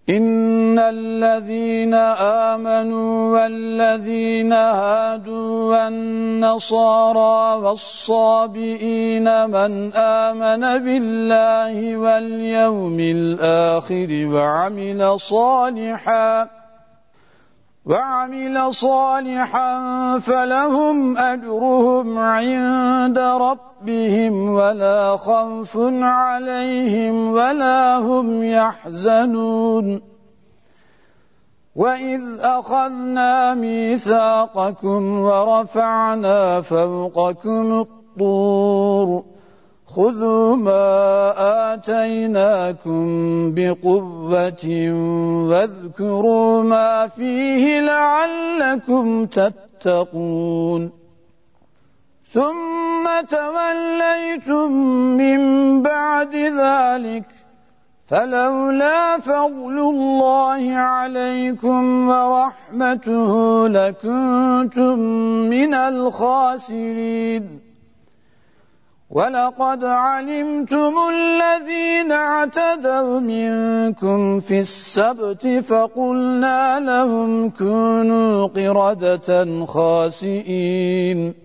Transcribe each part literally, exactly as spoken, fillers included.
إن الذين آمنوا والذين هادوا والنصارى والصابئين من آمن بالله واليوم الآخر وعمل صالحا وعمل صالحا فلهم أجرهم عند ربهم ولا خوف عليهم ولا هم يحزنون وإذ أخذنا ميثاقكم ورفعنا فوقكم الطور خذوا ما آتيناكم بقوة واذكروا ما فيه لعلكم تتقون ثم توليتم من بعد ذلك فلولا فضل الله عليكم ورحمته لكنتم من الخاسرين ولقد علمتم الذين اعتدوا منكم في السبت فقلنا لهم كونوا قردة خاسئين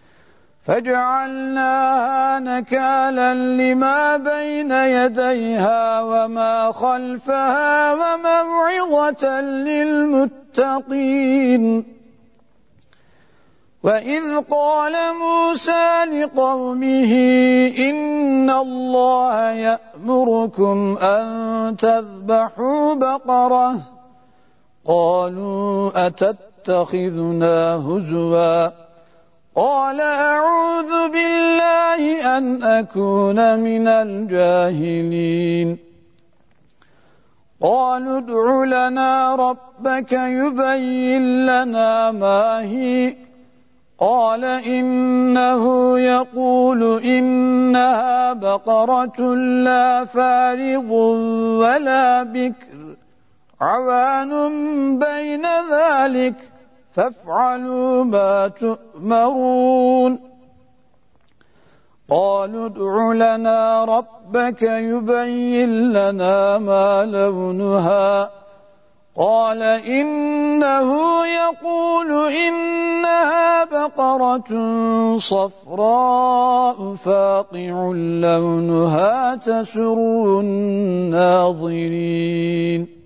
فجعلناها نكالا لما بين يديها وما خلفها وموعظة للمتقين وإذ قال موسى لقومه إن الله يأمركم أن تذبحوا بقرة قالوا أتتخذنا هزوا قال أعوذ بالله أن أكون من الجاهلين قالوا ادع لنا ربك يبين لنا ما هي قال إنه يقول إنها بقرة لا فارض ولا بكر عوان بين ذلك فافعلوا ما تؤمرون قالوا ادع لنا ربك يبين لنا ما لونها قال إنه يقول إنها بقرة صفراء فاقع لونها تسر الناظرين